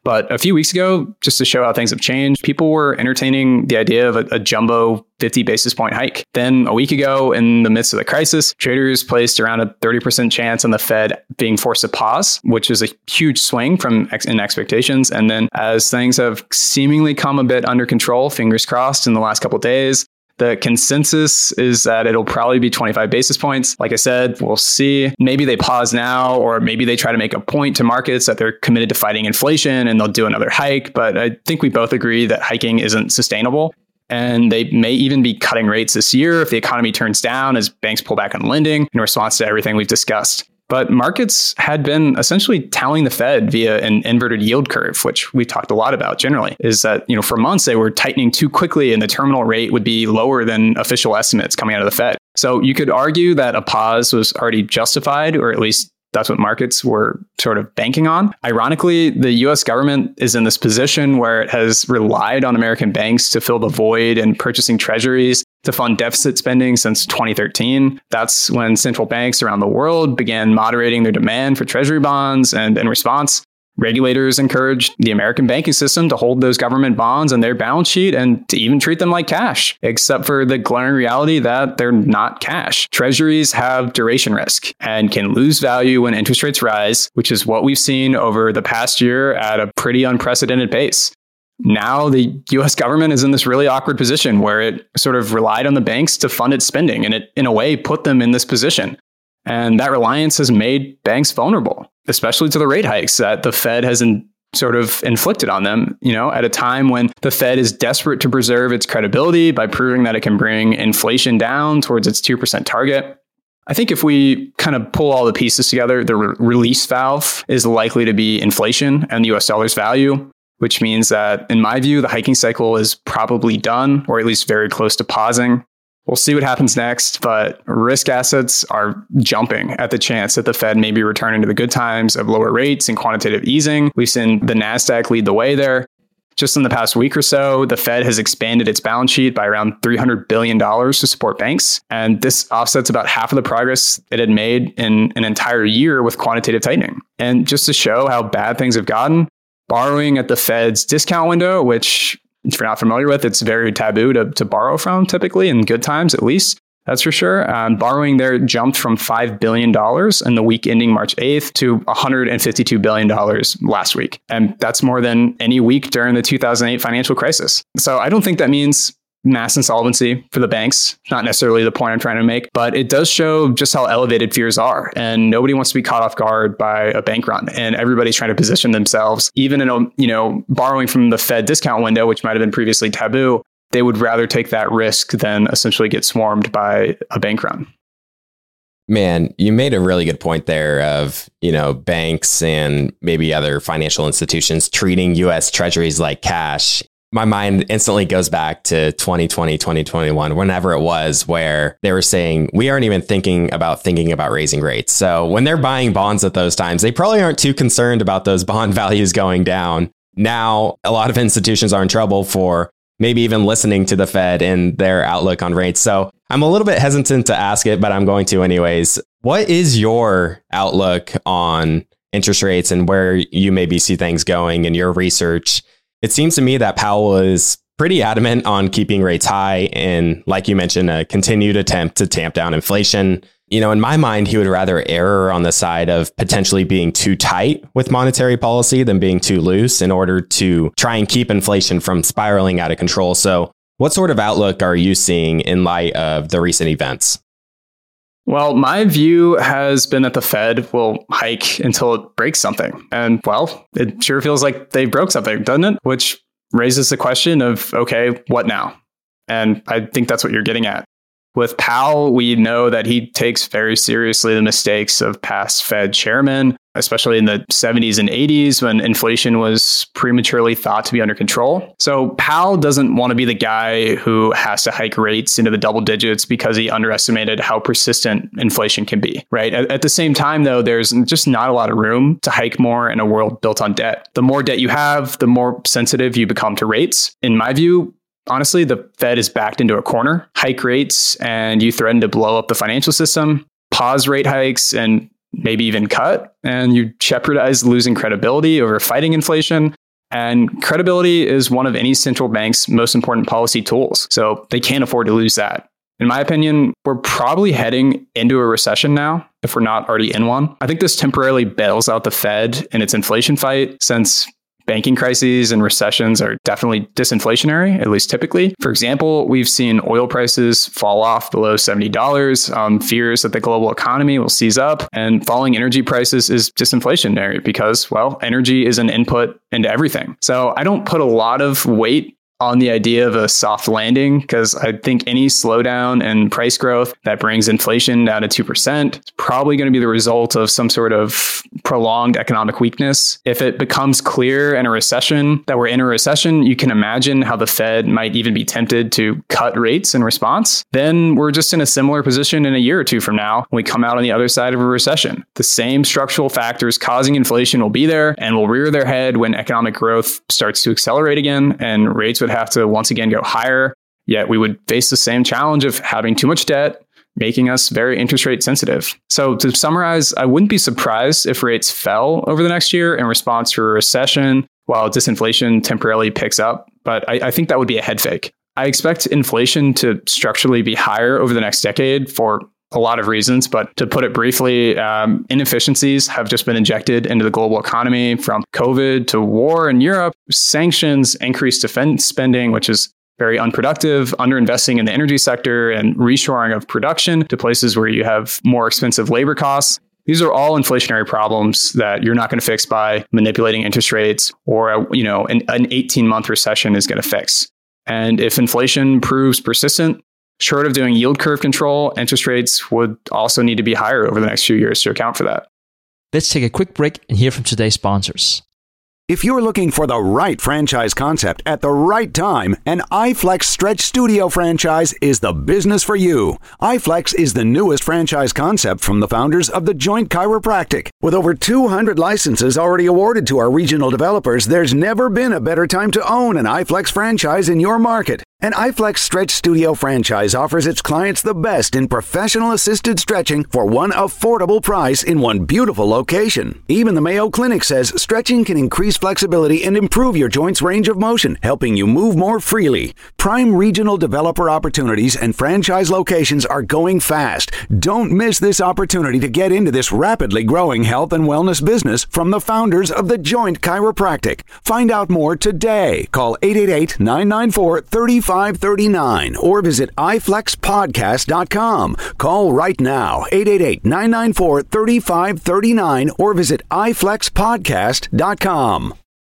But a few weeks ago, just to show how things have changed, people were entertaining the idea of a, a jumbo fifty basis point hike. Then a week ago, in the midst of the crisis, traders placed around a thirty percent chance on the Fed being forced to pause, which is a huge swing from ex- in expectations. And then as things have seemingly come a bit under control, fingers crossed in the last couple of days, the consensus is that it'll probably be twenty-five basis points. Like I said, we'll see. Maybe they pause now, or maybe they try to make a point to markets that they're committed to fighting inflation and they'll do another hike. But I think we both agree that hiking isn't sustainable. And they may even be cutting rates this year if the economy turns down as banks pull back on lending in response to everything we've discussed. But markets had been essentially telling the Fed via an inverted yield curve, which we've talked a lot about generally, is that, you know, for months they were tightening too quickly and the terminal rate would be lower than official estimates coming out of the Fed. So you could argue that a pause was already justified, or at least that's what markets were sort of banking on. Ironically, the U S government is in this position where it has relied on American banks to fill the void in purchasing treasuries to fund deficit spending since twenty thirteen. That's when central banks around the world began moderating their demand for treasury bonds. And in response, regulators encouraged the American banking system to hold those government bonds on their balance sheet and to even treat them like cash, except for the glaring reality that they're not cash. Treasuries have duration risk and can lose value when interest rates rise, which is what we've seen over the past year at a pretty unprecedented pace. Now the U S government is in this really awkward position where it sort of relied on the banks to fund its spending, and it, in a way, put them in this position. And that reliance has made banks vulnerable, especially to the rate hikes that the Fed has in, sort of inflicted on them, you know, at a time when the Fed is desperate to preserve its credibility by proving that it can bring inflation down towards its two percent target. I think if we kind of pull all the pieces together, the re- release valve is likely to be inflation and the U S dollar's value, which means that, in my view, the hiking cycle is probably done, or at least very close to pausing. We'll see what happens next, but risk assets are jumping at the chance that the Fed may be returning to the good times of lower rates and quantitative easing. We've seen the NASDAQ lead the way there. Just in the past week or so, the Fed has expanded its balance sheet by around three hundred billion dollars to support banks. And this offsets about half of the progress it had made in an entire year with quantitative tightening. And just to show how bad things have gotten, borrowing at the Fed's discount window, which, if you're not familiar with, it's very taboo to, to borrow from, typically, in good times at least. That's for sure. Um, borrowing there jumped from five billion dollars in the week ending March eighth to one hundred fifty-two billion dollars last week. And that's more than any week during the two thousand eight financial crisis. So I don't think that means mass insolvency for the banks. Not necessarily the point I'm trying to make, but it does show just how elevated fears are. And nobody wants to be caught off guard by a bank run. And everybody's trying to position themselves, even in a, you know, borrowing from the Fed discount window, which might have been previously taboo. They would rather take that risk than essentially get swarmed by a bank run. Man, you made a really good point there of, you know, banks and maybe other financial institutions treating U S treasuries like cash. My mind instantly goes back to twenty twenty, twenty twenty-one, whenever it was, where they were saying, we aren't even thinking about thinking about raising rates. So when they're buying bonds at those times, they probably aren't too concerned about those bond values going down. Now, a lot of institutions are in trouble for maybe even listening to the Fed and their outlook on rates. So I'm a little bit hesitant to ask it, but I'm going to anyways. What is your outlook on interest rates and where you maybe see things going in your research? It seems to me that Powell is pretty adamant on keeping rates high and, like you mentioned, a continued attempt to tamp down inflation. You know, in my mind, he would rather err on the side of potentially being too tight with monetary policy than being too loose in order to try and keep inflation from spiraling out of control. So what sort of outlook are you seeing in light of the recent events? Well, my view has been that the Fed will hike until it breaks something. And, well, it sure feels like they broke something, doesn't it? Which raises the question of, okay, what now? And I think that's what you're getting at. With Powell, we know that he takes very seriously the mistakes of past Fed chairmen, especially in the seventies and eighties when inflation was prematurely thought to be under control. So Powell doesn't want to be the guy who has to hike rates into the double digits because he underestimated how persistent inflation can be, right? At, at the same time, though, there's just not a lot of room to hike more in a world built on debt. The more debt you have, the more sensitive you become to rates. In my view, honestly, the Fed is backed into a corner. Hike rates and you threaten to blow up the financial system. Pause rate hikes and maybe even cut, and you jeopardize losing credibility over fighting inflation. And credibility is one of any central bank's most important policy tools. So they can't afford to lose that. In my opinion, we're probably heading into a recession now, if we're not already in one. I think this temporarily bails out the Fed in its inflation fight, since banking crises and recessions are definitely disinflationary, at least typically. For example, we've seen oil prices fall off below seventy dollars, um, fears that the global economy will seize up, and falling energy prices is disinflationary because, well, energy is an input into everything. So I don't put a lot of weight on the idea of a soft landing, because I think any slowdown in price growth that brings inflation down to two percent is probably going to be the result of some sort of prolonged economic weakness. If it becomes clear in a recession that we're in a recession, you can imagine how the Fed might even be tempted to cut rates in response. Then we're just in a similar position in a year or two from now when we come out on the other side of a recession. The same structural factors causing inflation will be there and will rear their head when economic growth starts to accelerate again, and rates would have to once again go higher, yet we would face the same challenge of having too much debt, making us very interest rate sensitive. So to summarize, I wouldn't be surprised if rates fell over the next year in response to a recession while disinflation temporarily picks up, but I, I think that would be a head fake. I expect inflation to structurally be higher over the next decade for a lot of reasons, but to put it briefly, um, inefficiencies have just been injected into the global economy, from COVID to war in Europe, sanctions, increased defense spending, which is very unproductive, underinvesting in the energy sector, and reshoring of production to places where you have more expensive labor costs. These are all inflationary problems that you're not going to fix by manipulating interest rates, or a, you know, an, an eighteen-month recession is going to fix. And if inflation proves persistent, short of doing yield curve control, interest rates would also need to be higher over the next few years to account for that. Let's take a quick break and hear from today's sponsors. If you're looking for the right franchise concept at the right time, an iFlex Stretch Studio franchise is the business for you. iFlex is the newest franchise concept from the founders of The Joint Chiropractic. With over two hundred licenses already awarded to our regional developers, there's never been a better time to own an iFlex franchise in your market. An iFlex Stretch Studio franchise offers its clients the best in professional assisted stretching for one affordable price in one beautiful location. Even the Mayo Clinic says stretching can increase flexibility and improve your joints' range of motion, helping you move more freely. Prime regional developer opportunities and franchise locations are going fast. Don't miss this opportunity to get into this rapidly growing health and wellness business from the founders of The Joint Chiropractic. Find out more today. Call eight eight eight, nine nine four, three five three nine or visit i flex podcast dot com. Call right now, eight eight eight, nine nine four, three five three nine or visit i flex podcast dot com.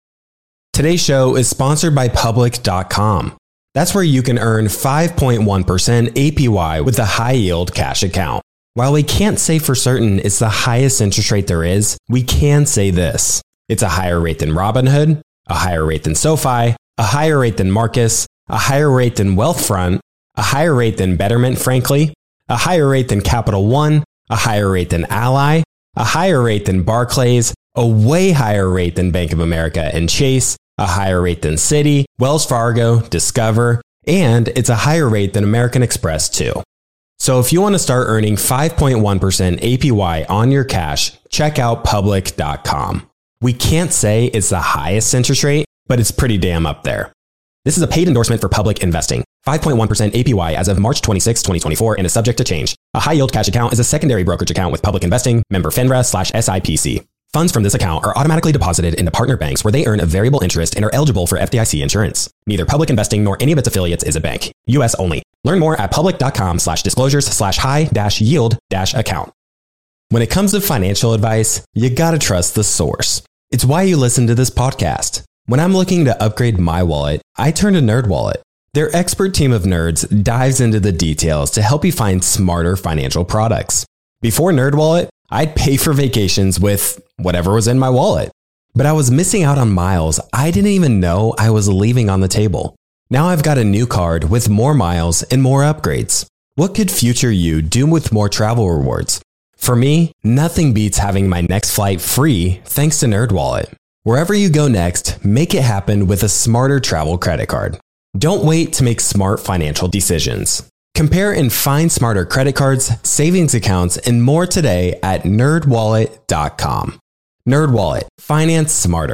Today's show is sponsored by public dot com. That's where you can earn five point one percent A P Y with a high-yield cash account. While we can't say for certain it's the highest interest rate there is, we can say this. It's a higher rate than Robinhood, a higher rate than SoFi, a higher rate than Marcus, a higher rate than Wealthfront, a higher rate than Betterment, frankly, a higher rate than Capital One, a higher rate than Ally, a higher rate than Barclays, a way higher rate than Bank of America and Chase, a higher rate than Citi, Wells Fargo, Discover, and it's a higher rate than American Express too. So if you want to start earning five point one percent A P Y on your cash, check out public dot com. We can't say it's the highest interest rate, but it's pretty damn up there. This is a paid endorsement for Public Investing. five point one percent A P Y as of March twenty-sixth, twenty twenty-four and is subject to change. A high-yield cash account is a secondary brokerage account with Public Investing, member FINRA slash S I P C. Funds from this account are automatically deposited into partner banks where they earn a variable interest and are eligible for F D I C insurance. Neither Public Investing nor any of its affiliates is a bank. U S only. Learn more at public dot com slash disclosures slash high dash yield dash account. When it comes to financial advice, you gotta trust the source. It's why you listen to this podcast. When I'm looking to upgrade my wallet, I turn to NerdWallet. Their expert team of nerds dives into the details to help you find smarter financial products. Before NerdWallet, I'd pay for vacations with whatever was in my wallet. But I was missing out on miles I didn't even know I was leaving on the table. Now I've got a new card with more miles and more upgrades. What could future you do with more travel rewards? For me, nothing beats having my next flight free thanks to NerdWallet. Wherever you go next, make it happen with a smarter travel credit card. Don't wait to make smart financial decisions. Compare and find smarter credit cards, savings accounts, and more today at nerd wallet dot com. NerdWallet. Finance smarter.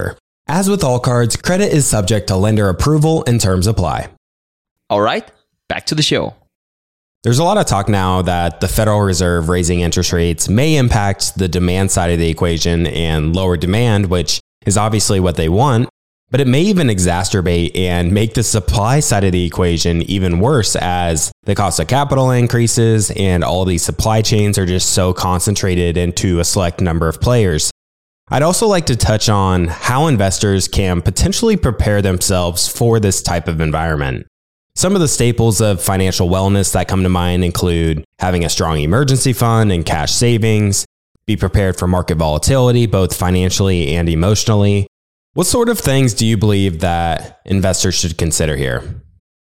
As with all cards, credit is subject to lender approval and terms apply. All right, back to the show. There's a lot of talk now that the Federal Reserve raising interest rates may impact the demand side of the equation and lower demand, which is obviously what they want, but it may even exacerbate and make the supply side of the equation even worse as the cost of capital increases and all these supply chains are just so concentrated into a select number of players. I'd also like to touch on how investors can potentially prepare themselves for this type of environment. Some of the staples of financial wellness that come to mind include having a strong emergency fund and cash savings, be prepared for market volatility, both financially and emotionally. What sort of things do you believe that investors should consider here?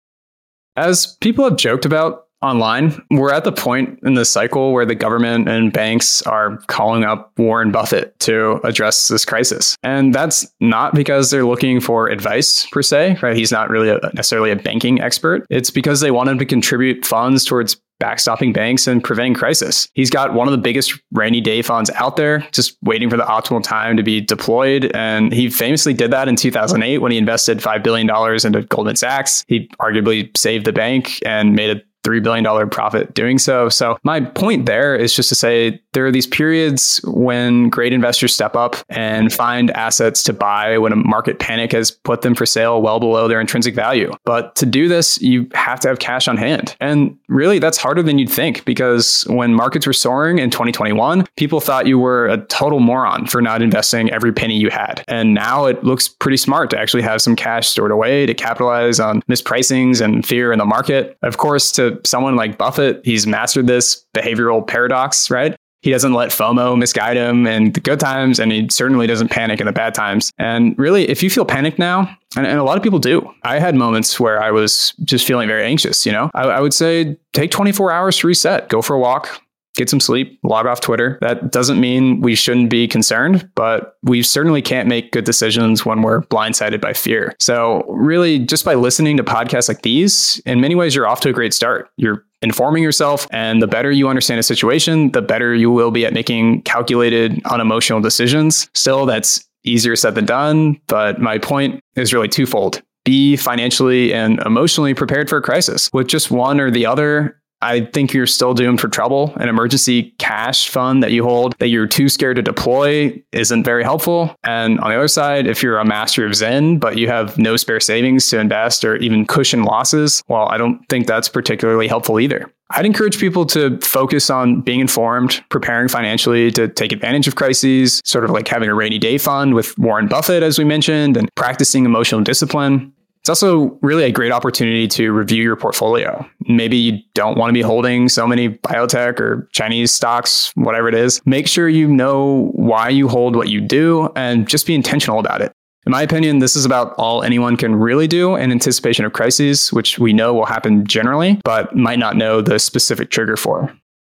As people have joked about online, we're at the point in the cycle where the government and banks are calling up Warren Buffett to address this crisis. And that's not because they're looking for advice per se, right? He's not really a, necessarily a banking expert. It's because they want him to contribute funds towards backstopping banks and preventing crisis. He's got one of the biggest rainy day funds out there, just waiting for the optimal time to be deployed. And he famously did that in two thousand eight when he invested five billion dollars into Goldman Sachs. He arguably saved the bank and made a three billion dollars profit doing so. So my point there is just to say there are these periods when great investors step up and find assets to buy when a market panic has put them for sale well below their intrinsic value. But to do this, you have to have cash on hand. And really, that's harder than you'd think, because when markets were soaring in twenty twenty-one, people thought you were a total moron for not investing every penny you had. And now it looks pretty smart to actually have some cash stored away to capitalize on mispricings and fear in the market. Of course, to someone like Buffett, he's mastered this behavioral paradox, right? He doesn't let FOMO misguide him in the good times, and he certainly doesn't panic in the bad times. And really, if you feel panicked now, and, and a lot of people do, I had moments where I was just feeling very anxious, you know, I, I would say take twenty-four hours to reset, go for a walk, get some sleep, log off Twitter. That doesn't mean we shouldn't be concerned, but we certainly can't make good decisions when we're blindsided by fear. So really, just by listening to podcasts like these, in many ways, you're off to a great start. You're informing yourself, and the better you understand a situation, the better you will be at making calculated, unemotional decisions. Still, that's easier said than done, but my point is really twofold. Be financially and emotionally prepared for a crisis. With just one or the other, I think you're still doomed for trouble. An emergency cash fund that you hold that you're too scared to deploy isn't very helpful. And on the other side, if you're a master of Zen, but you have no spare savings to invest or even cushion losses, well, I don't think that's particularly helpful either. I'd encourage people to focus on being informed, preparing financially to take advantage of crises, sort of like having a rainy day fund with Warren Buffett, as we mentioned, and practicing emotional discipline. It's also really a great opportunity to review your portfolio. Maybe you don't want to be holding so many biotech or Chinese stocks, whatever it is. Make sure you know why you hold what you do and just be intentional about it. In my opinion, this is about all anyone can really do in anticipation of crises, which we know will happen generally, but might not know the specific trigger for.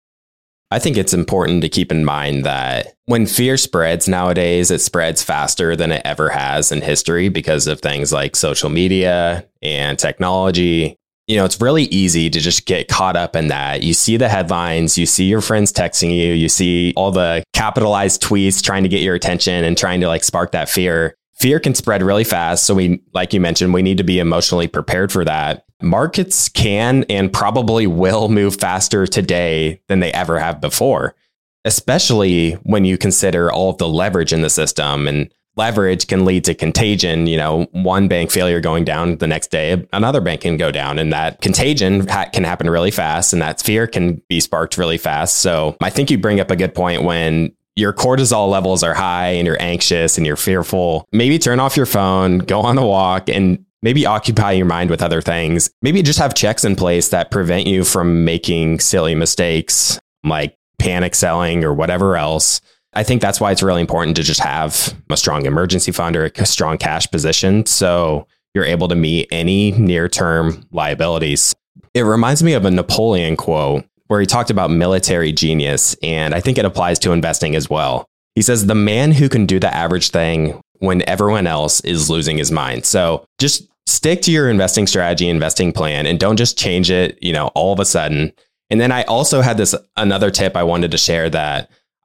I think it's important to keep in mind that when fear spreads nowadays, it spreads faster than it ever has in history because of things like social media and technology. You know, it's really easy to just get caught up in that. You see the headlines, you see your friends texting you, you see all the capitalized tweets trying to get your attention and trying to like spark that fear. Fear can spread really fast. So we, like you mentioned, we need to be emotionally prepared for that. Markets can and probably will move faster today than they ever have before, especially when you consider all of the leverage in the system. And leverage can lead to contagion. You know, one bank failure going down the next day, another bank can go down, and that contagion ha- can happen really fast, and that fear can be sparked really fast. So I think you bring up a good point when your cortisol levels are high and you're anxious and you're fearful. Maybe turn off your phone, go on a walk, and maybe occupy your mind with other things. Maybe just have checks in place that prevent you from making silly mistakes like panic selling or whatever else. I think that's why it's really important to just have a strong emergency fund or a strong cash position so you're able to meet any near-term liabilities. It reminds me of a Napoleon quote where he talked about military genius, and I think it applies to investing as well. He says, the man who can do the average thing when everyone else is losing his mind. So just stick to your investing strategy, investing plan, and don't just change it, you know, all of a sudden. And then I also had this another tip I wanted to share that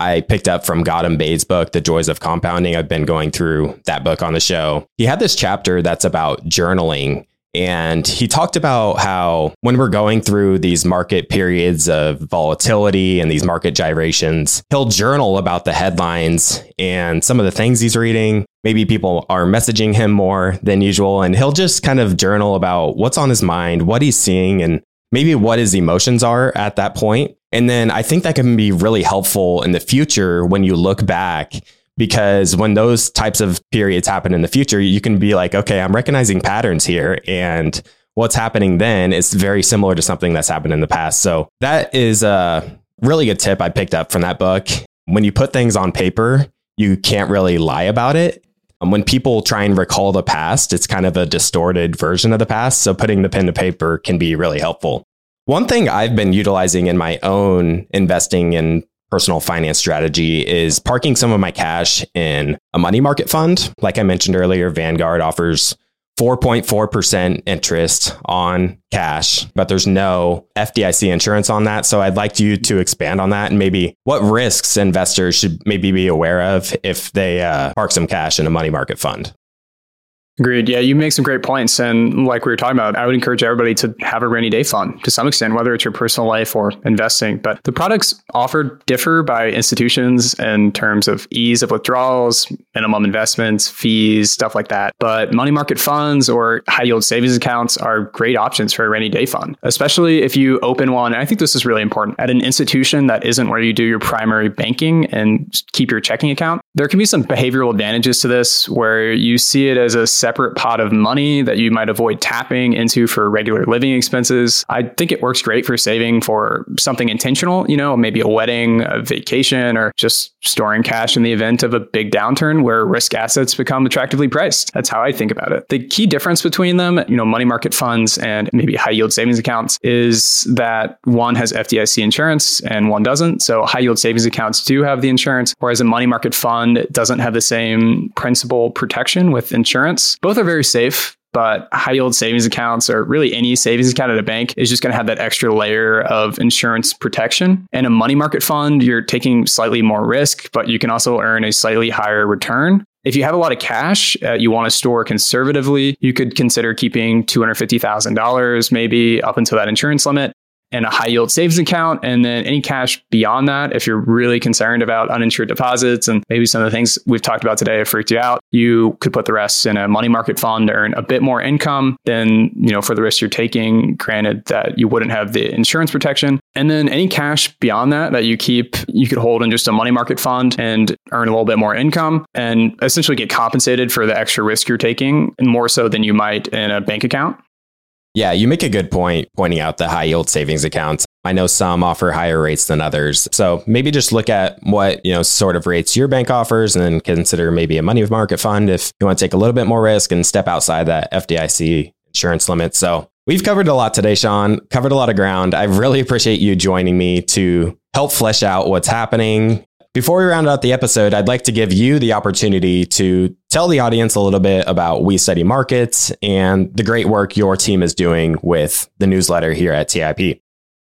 I picked up from Gautam Bade's book, The Joys of Compounding. I've been going through that book on the show. He had this chapter that's about journaling. And he talked about how when we're going through these market periods of volatility and these market gyrations, he'll journal about the headlines and some of the things he's reading. Maybe people are messaging him more than usual, and he'll just kind of journal about what's on his mind, what he's seeing, and maybe what his emotions are at that point. And then I think that can be really helpful in the future when you look back. Because when those types of periods happen in the future, you can be like, okay, I'm recognizing patterns here. And what's happening then is very similar to something that's happened in the past. So that is a really good tip I picked up from that book. When you put things on paper, you can't really lie about it. And when people try and recall the past, it's kind of a distorted version of the past. So putting the pen to paper can be really helpful. One thing I've been utilizing in my own investing in personal finance strategy is parking some of my cash in a money market fund. Like I mentioned earlier, Vanguard offers four point four percent interest on cash, but there's no F D I C insurance on that. So I'd like you to expand on that and maybe what risks investors should maybe be aware of if they uh, park some cash in a money market fund. Agreed. Yeah, you make some great points. And like we were talking about, I would encourage everybody to have a rainy day fund to some extent, whether it's your personal life or investing. But the products offered differ by institutions in terms of ease of withdrawals, minimum investments, fees, stuff like that. But money market funds or high yield savings accounts are great options for a rainy day fund, especially if you open one. And I think this is really important at an institution that isn't where you do your primary banking and keep your checking account. There can be some behavioral advantages to this where you see it as a separate pot of money that you might avoid tapping into for regular living expenses. I think it works great for saving for something intentional, you know, maybe a wedding, a vacation, or just storing cash in the event of a big downturn where risk assets become attractively priced. That's how I think about it. The key difference between them, you know, money market funds and maybe high yield savings accounts is that one has F D I C insurance and one doesn't. So high yield savings accounts do have the insurance, whereas a money market fund doesn't have the same principal protection with insurance. Both are very safe, but high yield savings accounts, or really any savings account at a bank, is just going to have that extra layer of insurance protection. And a money market fund, you're taking slightly more risk, but you can also earn a slightly higher return. If you have a lot of cash uh, you want to store conservatively, you could consider keeping two hundred fifty thousand dollars maybe up until that insurance limit in a high yield savings account. And then any cash beyond that, if you're really concerned about uninsured deposits and maybe some of the things we've talked about today have freaked you out, you could put the rest in a money market fund to earn a bit more income than, you know, for the risk you're taking, granted that you wouldn't have the insurance protection. And then any cash beyond that that you keep, you could hold in just a money market fund and earn a little bit more income and essentially get compensated for the extra risk you're taking, and more so than you might in a bank account. Yeah, you make a good point pointing out the high yield savings accounts. I know some offer higher rates than others. So maybe just look at what, you know, sort of rates your bank offers and then consider maybe a money market fund if you want to take a little bit more risk and step outside that F D I C insurance limit. So we've covered a lot today, Sean, covered a lot of ground. I really appreciate you joining me to help flesh out what's happening. Before we round out the episode, I'd like to give you the opportunity to tell the audience a little bit about We Study Markets and the great work your team is doing with the newsletter here at T I P.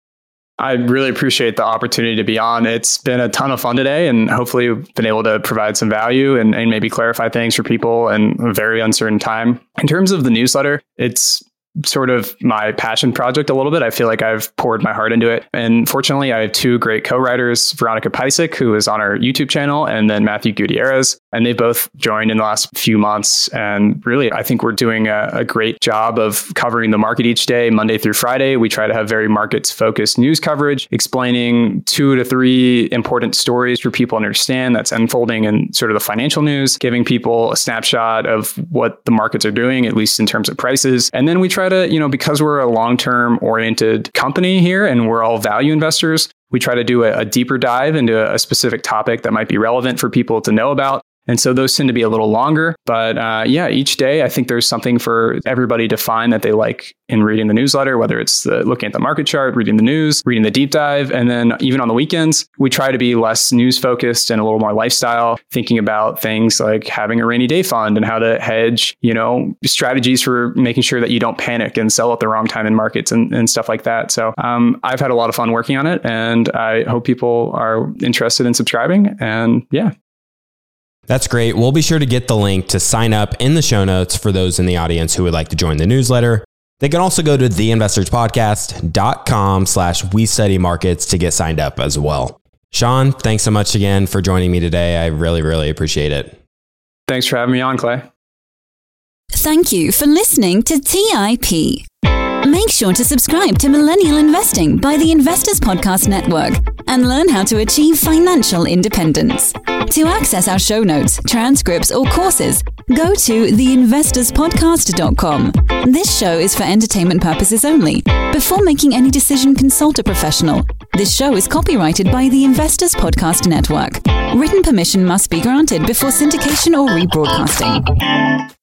I really appreciate the opportunity to be on. It's been a ton of fun today, and hopefully we've been able to provide some value and, and maybe clarify things for people in a very uncertain time. In terms of the newsletter, it's sort of my passion project a little bit. I feel like I've poured my heart into it. And fortunately, I have two great co-writers, Veronica Pisick, who is on our YouTube channel, and then Matthew Gutierrez. And they both joined in the last few months. And really, I think we're doing a, a great job of covering the market each day, Monday through Friday. We try to have very markets focused news coverage, explaining two to three important stories for people to understand that's unfolding in sort of the financial news, giving people a snapshot of what the markets are doing, at least in terms of prices. And then we try to, you know, because we're a long-term oriented company here and we're all value investors, we try to do a, a deeper dive into a specific topic that might be relevant for people to know about. And so those tend to be a little longer. But uh, yeah, each day, I think there's something for everybody to find that they like in reading the newsletter, whether it's the, looking at the market chart, reading the news, reading the deep dive. And then even on the weekends, we try to be less news focused and a little more lifestyle, thinking about things like having a rainy day fund and how to hedge, you know, strategies for making sure that you don't panic and sell at the wrong time in markets and, and stuff like that. So um, I've had a lot of fun working on it, and I hope people are interested in subscribing. And yeah. That's great. We'll be sure to get the link to sign up in the show notes for those in the audience who would like to join the newsletter. They can also go to theinvestorspodcast.com slash we study markets to get signed up as well. Sean, thanks so much again for joining me today. I really, really appreciate it. Thanks for having me on, Clay. Thank you for listening to T I P. Make sure to subscribe to Millennial Investing by the Investors Podcast Network and learn how to achieve financial independence. To access our show notes, transcripts, or courses, go to the investors podcast dot com. This show is for entertainment purposes only. Before making any decision, consult a professional. This show is copyrighted by the Investors Podcast Network. Written permission must be granted before syndication or rebroadcasting.